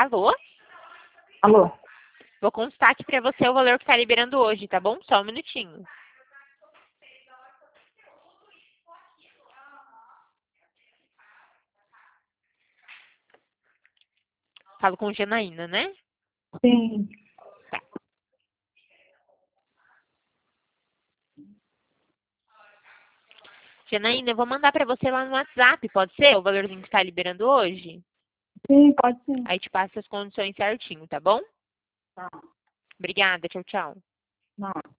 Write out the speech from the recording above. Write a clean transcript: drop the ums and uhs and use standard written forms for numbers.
Alô? Alô? Vou constar aqui pra você o valor que tá liberando hoje, tá bom? Só um minutinho. Falo com Janaína, né? Sim. Janaína, eu vou mandar pra você lá no WhatsApp, pode ser? O valorzinho que tá liberando hoje? Sim, pode sim. Aí te passo as condições certinho, tá bom? Tá. Obrigada, tchau, tchau. Não.